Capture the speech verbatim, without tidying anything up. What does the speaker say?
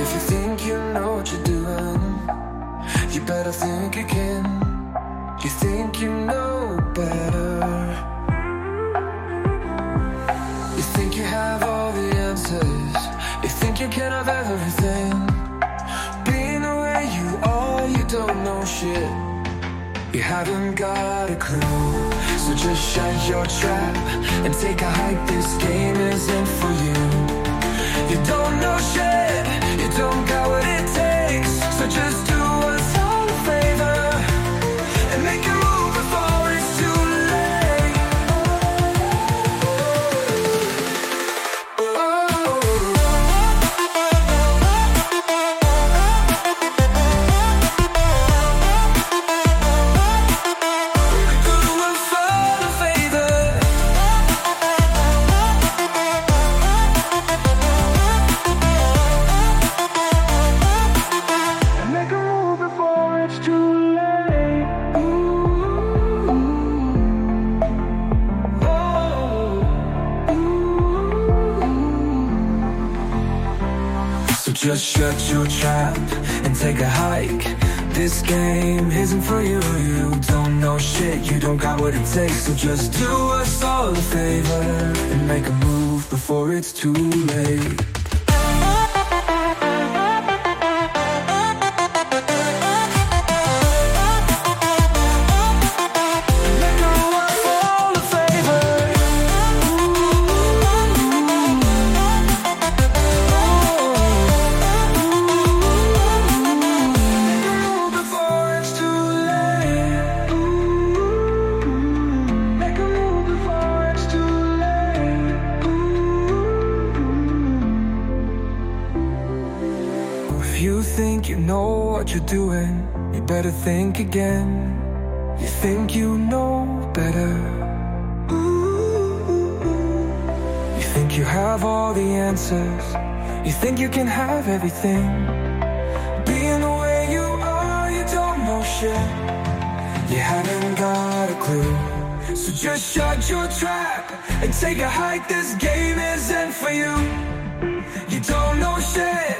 If you think you know what you're doing, you better think again. You think you know better. You think you have all the answers. You think you can have everything. Being the way you are, you don't know shit. You haven't got a clue. So just shut your trap and take a hike. This game isn't for you. You don't know shit. You don't got what it takes. So just do us all a favor and make a move before it's too late. Just shut your trap and take a hike. This game isn't for you. You don't know shit, you don't got what it takes. So just do us all a favor and make a move before it's too late. If you think you know what you're doing, you better think again. You think you know better. You think you have all the answers. You think you can have everything. Being the way you are, you don't know shit. You haven't got a clue. So just shut your trap and take a hike. This game isn't for you. You don't know shit.